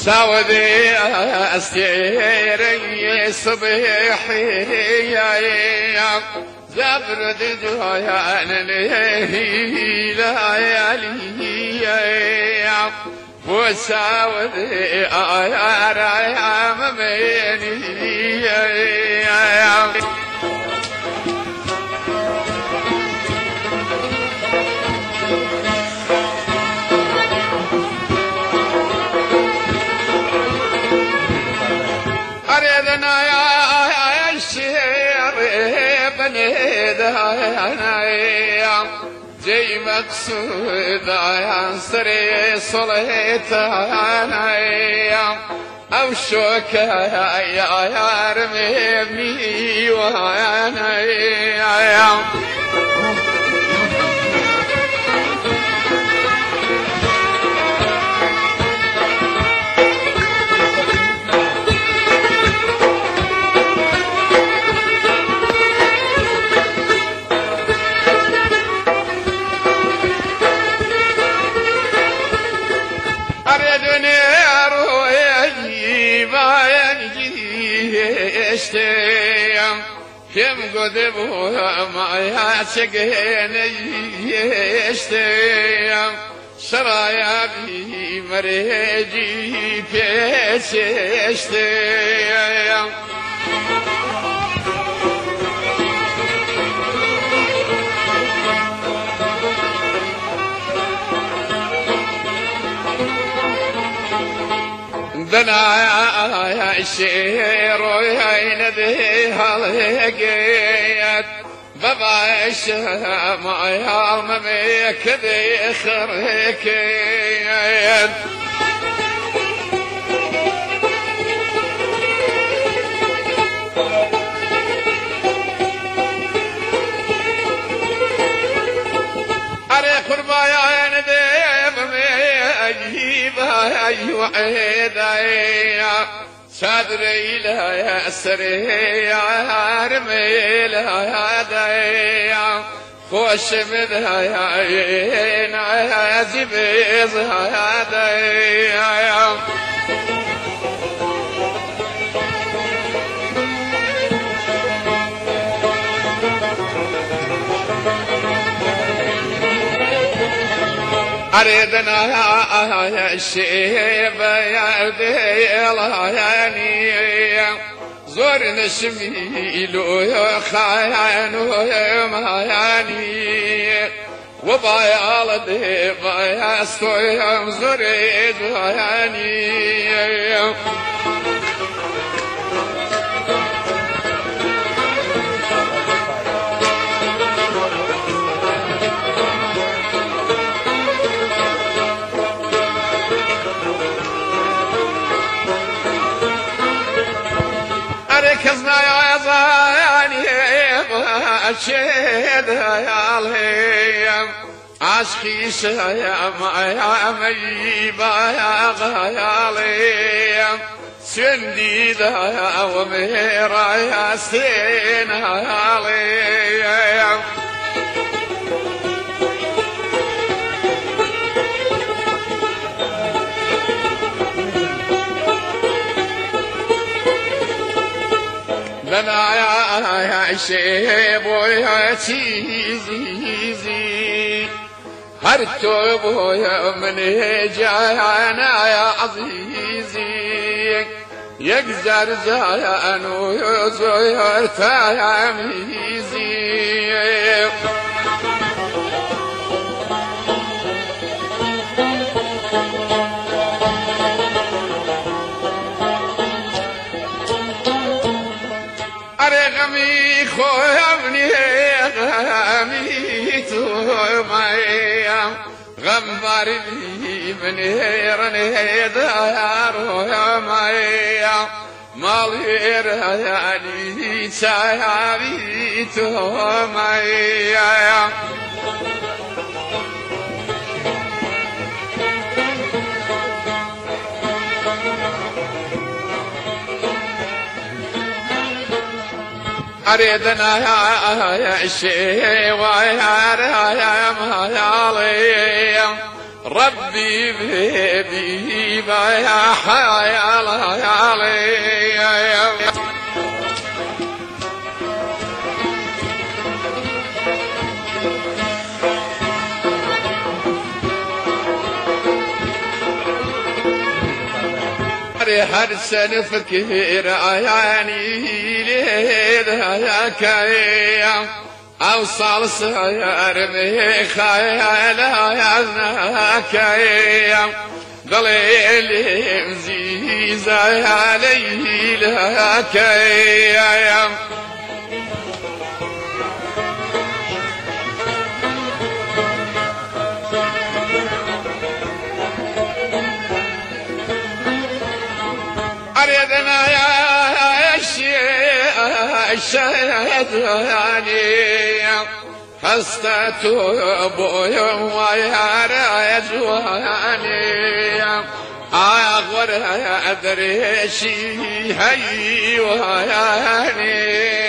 سعودي استيري صبيحي يا زبرد جويان ليالي يا وسعودي يا رايم بيني يا أريدنا يا الشير بنيدنا يا جي مقصود يا سري صليتنا يا أو شوكا يا رميمي وانا يا أردني أروي اشتيم كم قدبوها ما شقيني اشتيم شرايا بي مريجي بيش اشتيم دنا يا الشير ويا نبي هالقيت بابا الشام يا مميك ذي خركيت أري قربا يا نبي وعيدايا صدري لا يا سري يا رمي لا يا دايا خوش منها يا عين يا زبيز يا دايا أريدنا يا الشيب يا ديلاني زور نشميل ويخاين ويمهاني وبايال ديبا يا سويم زوري جواني ركزنا يا زاني باشد يا الهيم عشقي شيا يا ميبا يا غياليم سندي يا وميرا يا سين يا ليم لنا يا شيب ويا تيزي هرتوب يا من جانا يا عزيزي يقزر زان ويزور تاميزي أرغمي خوامني غامي تومي غمبري من هيرني دار ويامي مالي رياني شايبي تومي أريدنا يا الشي ويا رايم هيالي ربي بيبي يا حيال علي هر سنة فكر عياني ليلها كيام أوصل سير بخيالها يا كيام ضليل مزيز عليه لها كيام أريدنا يا الشهد يعني حستة أبوي ويا رجواني أغور أدري شي هي وياني